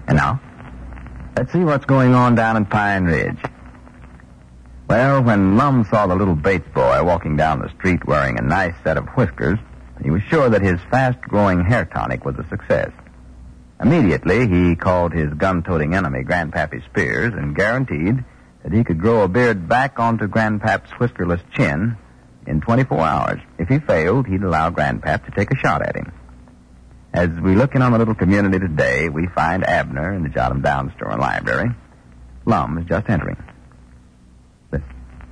And now, let's see what's going on down in Pine Ridge. Well, when Lum saw the little Bates boy walking down the street wearing a nice set of whiskers, he was sure that his fast-growing hair tonic was a success. Immediately, he called his gun-toting enemy, Grandpappy Spears, and guaranteed that he could grow a beard back onto Grandpap's whiskerless chin in 24 hours. If he failed, he'd allow Grandpap to take a shot at him. As we look in on the little community today, we find Abner in the Jot 'em Down store and library. Lum is just entering. Listen.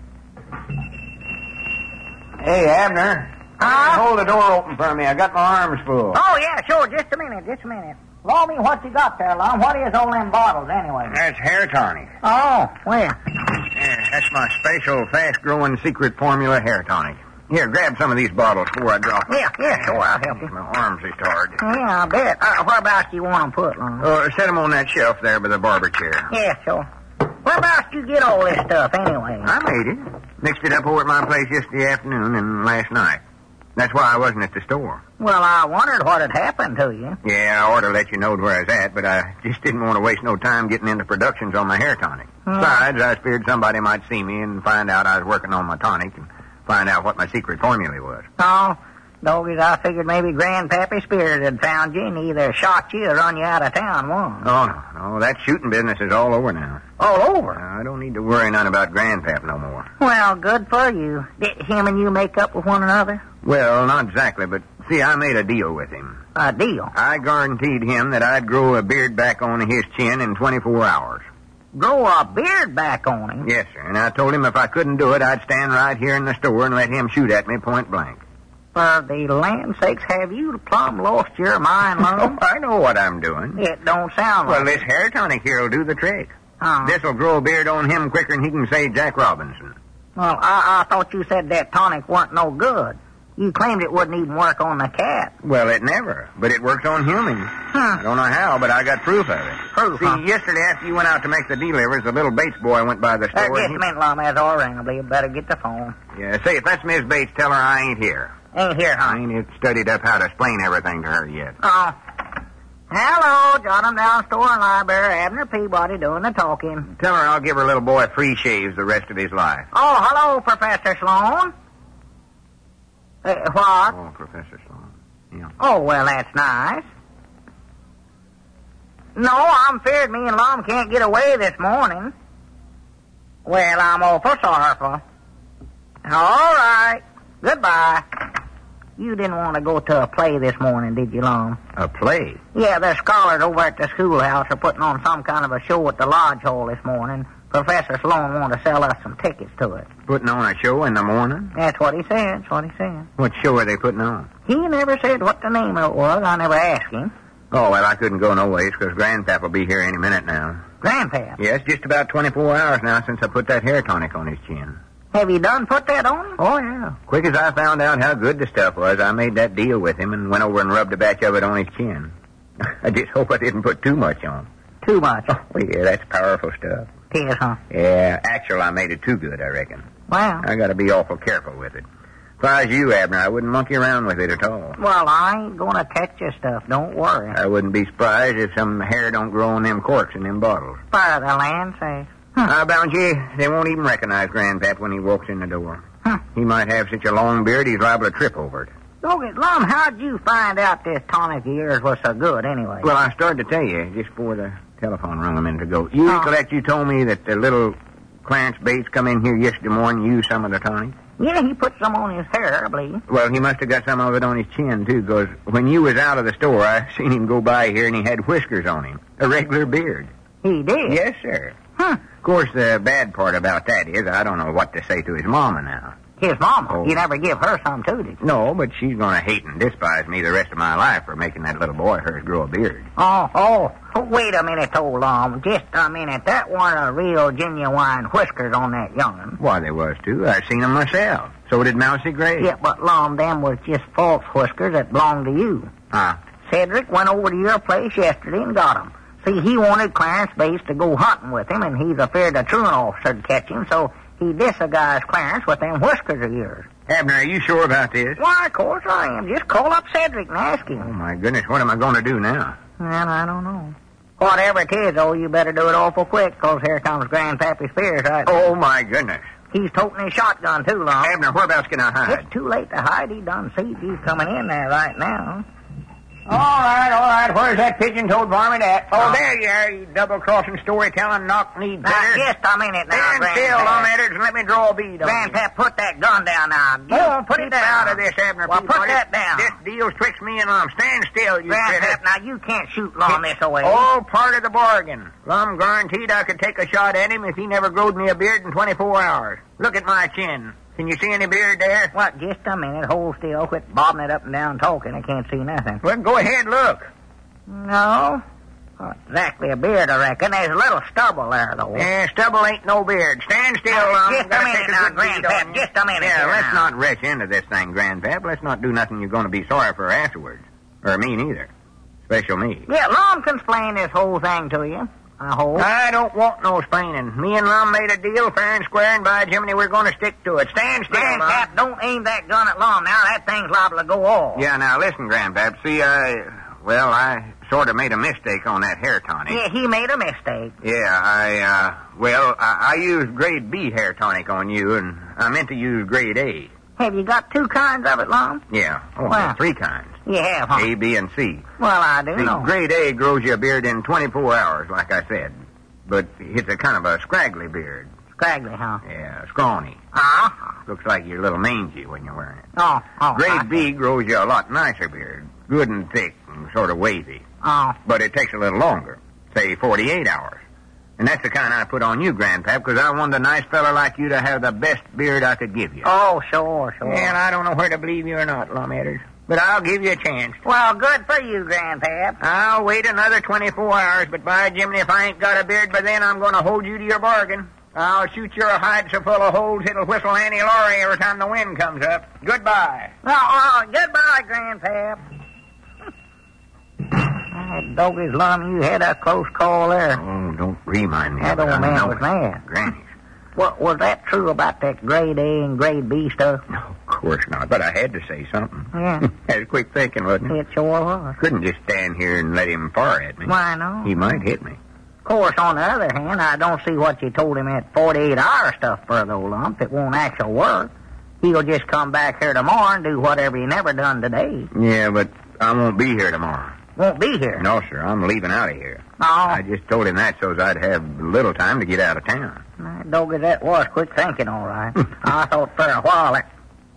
Hey, Abner. Hold the door open for me. I got my arms full. Oh, yeah, sure. Just a minute. Blow me what you got there, Lum. What is all them bottles, anyway? That's hair tonic. Oh, well. Yeah, that's my special, fast-growing secret formula hair tonic. Here, grab some of these bottles before I drop them. Yeah, sure, I'll help you. My arms is hard. Yeah, I bet. Whereabouts do you want them put, Lum? Set them on that shelf there by the barber chair. Yeah, sure. Whereabouts do you get all this stuff, anyway? I made it. Mixed it up over at my place yesterday afternoon and last night. That's why I wasn't at the store. Well, I wondered what had happened to you. Yeah, I ought to let you know where I was at, but I just didn't want to waste no time getting into productions on my hair tonic. Besides, I feared somebody might see me and find out I was working on my tonic and find out what my secret formula was. Oh, doggies, I figured maybe Grandpappy Spears had found you and either shot you or run you out of town once. Oh, no, that shooting business is all over now. All over? I don't need to worry none about Grandpap no more. Well, good for you. Did him and you make up with one another? Well, not exactly, but see, I made a deal with him. A deal? I guaranteed him that I'd grow a beard back on his chin in 24 hours. Grow a beard back on him? Yes, sir, and I told him if I couldn't do it, I'd stand right here in the store and let him shoot at me point blank. For the land's sakes, have you plumb lost your mind, Lum? I know what I'm doing. It don't sound like Well, this hair tonic here will do the trick. Oh. This'll grow a beard on him quicker than he can say Jack Robinson. Well, I thought you said that tonic wasn't no good. You claimed it wouldn't even work on the cat. Well, it never, but it works on humans. I don't know how, but I got proof of it. Proof, See, huh? yesterday after you went out to make the delivers, the little Bates boy went by the store. Just a minute, Lum, that's all right. You better get the phone. Yeah, say, if that's Miss Bates, tell her I ain't here. Ain't here, huh? I ain't studied up how to explain everything to her yet. Oh. Hello, Jot 'em Down store and library. Abner Peabody doing the talking. Tell her I'll give her little boy free shaves the rest of his life. Oh, hello, Professor Sloan. What? Oh, Professor Sloan. Yeah. Oh, well, that's nice. No, I'm feared me and Lum can't get away this morning. Well, I'm awful sorrowful. All right. Goodbye. You didn't want to go to a play this morning, did you, Lum? A play? Yeah, the scholars over at the schoolhouse are putting on some kind of a show at the lodge hall this morning. Professor Sloan wanted to sell us some tickets to it. Putting on a show in the morning? That's what he said. What show are they putting on? He never said what the name of it was. I never asked him. Oh, well, I couldn't go no ways because Grandpap will be here any minute now. Grandpap? Yes, just about 24 hours now since I put that hair tonic on his chin. Have you done put that on him? Oh, yeah. Quick as I found out how good the stuff was, I made that deal with him and went over and rubbed a batch of it on his chin. I just hope I didn't put too much on. Too much? Oh, yeah, that's powerful stuff. It is, huh? Yeah, actually, I made it too good, I reckon. Wow. I gotta be awful careful with it. If I was you, Abner, I wouldn't monkey around with it at all. Well, I ain't gonna touch your stuff. Don't worry. I wouldn't be surprised if some hair don't grow on them corks in them bottles. For the land sakes. I bound you, they won't even recognize Grandpap when he walks in the door. He might have such a long beard, he's liable to trip over it. Look at Lum, how'd you find out this tonic of yours was so good anyway? Well, I started to tell you just before the telephone rung a minute ago. You recollect you told me that the little Clarence Bates come in here yesterday morning and used some of the tonic? Yeah, he put some on his hair, I believe. Well, he must have got some of it on his chin, too, because when you was out of the store, I seen him go by here and he had whiskers on him. A regular beard. He did? Yes, sir. Of course, the bad part about that is I don't know what to say to his mama now. His mama? Oh. You never give her some, too, did you? No, but she's going to hate and despise me the rest of my life for making that little boy of hers grow a beard. Oh, wait a minute, old Lum. Just a minute. That weren't a real genuine whiskers on that young'un. Why, they was, too. I seen them myself. So did Mousy Gray. Yeah, but Lum, them was just false whiskers that belonged to you. Cedric went over to your place yesterday and got 'em. See, he wanted Clarence Bates to go hunting with him, and he's afraid the truant officer'd catch him, so he disguised Clarence with them whiskers of yours. Abner, are you sure about this? Why, of course I am. Just call up Cedric and ask him. Oh, my goodness, what am I going to do now? Well, I don't know. Whatever it is, though, you better do it awful quick, 'cause here comes Grandpappy Spears right now. Oh, my goodness. He's toting his shotgun, too, Lum. Abner, whereabouts can I hide? It's too late to hide. He done sees you coming in there right now. All right. Where's that pigeon-toed varmint at? Oh, there you are, you double-crossing, storytelling, knock-kneed critter. Now, just a minute now, Stand still, Lawmatters, and let me draw a bead on you. Grandpap, put that gun down now. Oh, put it down. out of this, Abner. Well, put that down. This deal's twixt me and Lum. Stand still, you critter. Grandpap, now you can't shoot Lum this away. All part of the bargain. Lum guaranteed I could take a shot at him if he never growed me a beard in 24 hours. Look at my chin. Can you see any beard there? What, just a minute. Hold still. Quit bobbing it up and down talking. I can't see nothing. Well, go ahead, look. No. Not exactly a beard, I reckon. There's a little stubble there, though. Yeah, stubble ain't no beard. Stand still, Lum. Just a minute now, Grandpap. Just a minute. Yeah, let's now. not rush into this thing, Grandpap. Let's not do nothing you're going to be sorry for afterwards. Or me neither. Especially me. Yeah, Lum can explain this whole thing to you, I hope. I don't want no explaining. Me and Lum made a deal fair and square, and by Jiminy, we're going to stick to it. Stand still, Grandpap, don't aim that gun at Lum. Now, that thing's liable to go off. Yeah, now listen, Grandpap. See, I sort of made a mistake on that hair tonic. Yeah, he made a mistake. Yeah, I used grade B hair tonic on you, and I meant to use grade A. Have you got two kinds of it, Lum? Yeah. Oh, Well. 3 kinds. You have, huh? A, B, and C. Well, I do See, know. grade A grows you a beard in 24 hours, like I said. But it's a kind of a scraggly beard. Scraggly, huh? Yeah, scrawny. Uh-huh. Looks like you're a little mangy when you're wearing it. Oh. Grade B grows you a lot nicer beard. Good and thick and sort of wavy. Oh. But it takes a little longer. Say 48 hours. And that's the kind I put on you, Grandpap, because I wanted a nice fella like you to have the best beard I could give you. Oh, sure. And I don't know whether to believe you or not, Lawmatters. But I'll give you a chance. Well, good for you, Grandpap. I'll wait another 24 hours, but by Jiminy, if I ain't got a beard by then, I'm going to hold you to your bargain. I'll shoot your hide so full of holes it'll whistle Annie Laurie every time the wind comes up. Goodbye. Oh, goodbye, Grandpap. Doggies, Lum, you had a close call there. Oh, don't remind me That of it. old I man know was it. mad. Granny's. What, was that true about that grade A and grade B stuff? No, of course not, but I had to say something. Yeah. Had quick thinking, wasn't it? It sure was. Couldn't just stand here and let him fire at me. Why, no. He might hit me. Of course, on the other hand, I don't see what you told him at 48-hour stuff for, though, Lump. It won't actually work. He'll just come back here tomorrow and do whatever he never done today. Yeah, but I won't be here tomorrow. Won't be here. No, sir, I'm leaving out of here. Oh. I just told him that so's I'd have little time to get out of town. Doggy, that was quick thinking, all right. I thought for a while that,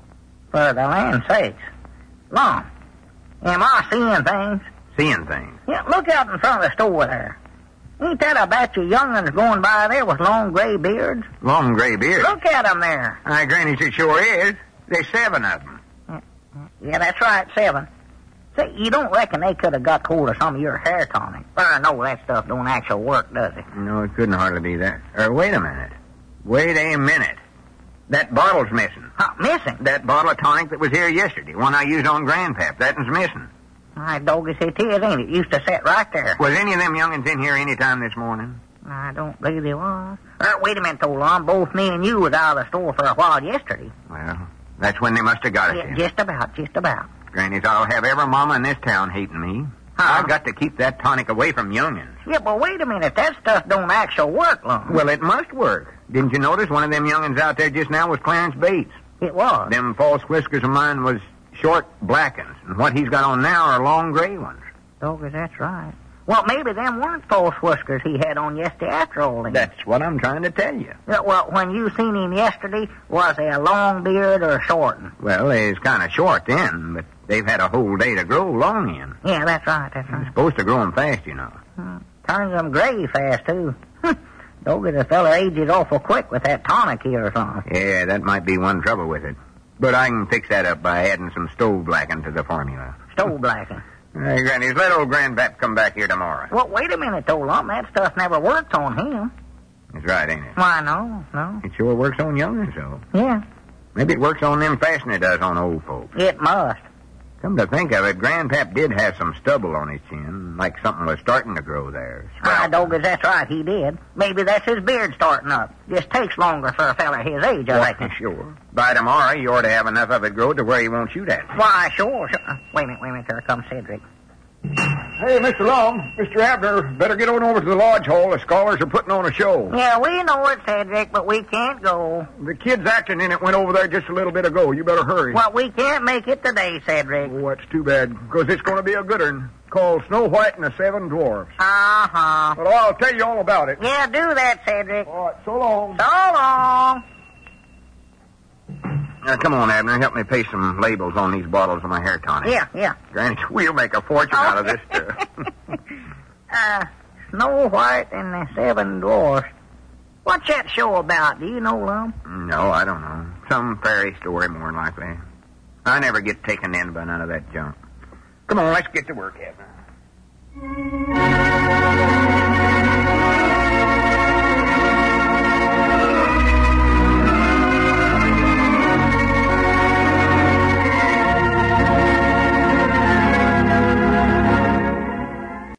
for the land's sakes. Lum, am I seeing things? Seeing things. Yeah, look out in front of the store there. Ain't that a batch of young'uns going by there with long gray beards? Long gray beard. Look at 'em there. Granny, it sure is. There's 7 of them. Yeah, that's right, 7. Say, you don't reckon they could have got hold of some of your hair tonic? No, that stuff don't actually work, does it? No, it couldn't hardly be that. Wait a minute. Wait a minute. That bottle's missing. Huh, missing? That bottle of tonic that was here yesterday, one I used on Grandpap, that one's missing. My doggies, it is, ain't it? Used to sit right there. Was any of them young'uns in here any time this morning? I don't believe they was. Wait a minute, though, Lum. Both me and you was out of the store for a while yesterday. Well, that's when they must have got us Yeah, in. just about. Grannies, I'll have every mama in this town hating me. Huh? I've got to keep that tonic away from young'uns. Yeah, but wait a minute. That stuff don't actually work, Lum. Well, it must work. Didn't you notice one of them young'uns out there just now was Clarence Bates? It was. Them false whiskers of mine was short black uns, and what he's got on now are long gray ones. Doggies, that's right. Well, maybe them weren't false whiskers he had on yesterday after all, then. That's what I'm trying to tell you. Yeah, well, when you seen him yesterday, was he a long beard or a short one? Well, he's kind of short then, but they've had a whole day to grow long in. Yeah, that's right. It's supposed to grow 'em fast, you know. Turns them gray fast, too. Doggy, the fella ages awful quick with that tonic here or something. Yeah, that might be one trouble with it. But I can fix that up by adding some stove blacking to the formula. Stove blacking. Hey, Grannies, let old Grandpap come back here tomorrow. Well, wait a minute, though, Lump. That stuff never worked on him. That's right, ain't it? Why, no. It sure works on young'uns, though. Yeah, Maybe it works on them faster than it does on old folks. it must. Come to think of it, Grandpap did have some stubble on his chin, like something was starting to grow there. Doggies, that's right, he did. Maybe that's his beard starting up. Just takes longer for a fella his age, I reckon. Sure. By tomorrow, you ought to have enough of it grow to where he won't shoot at you. Why, sure. Wait a minute, there comes Cedric. Hey, Mr. Lum, Mr. Abner, better get on over to the lodge hall. The scholars are putting on a show. Yeah, we know it, Cedric, but we can't go. The kid's acting in it went over there just a little bit ago. You better hurry. Well, we can't make it today, Cedric. Oh, that's too bad, because it's going to be a good one called Snow White and the Seven Dwarfs. Uh-huh. Well, I'll tell you all about it. Yeah, do that, Cedric. All right, so long. So long. Now, come on, Abner. Help me paste some labels on these bottles of my hair tonic. Yeah. Granny, we'll make a fortune out of this stuff. Snow White and the Seven Dwarfs. What's that show about? Do you know, Lum? No, I don't know. Some fairy story, more than likely. I never get taken in by none of that junk. Come on, let's get to work, Abner.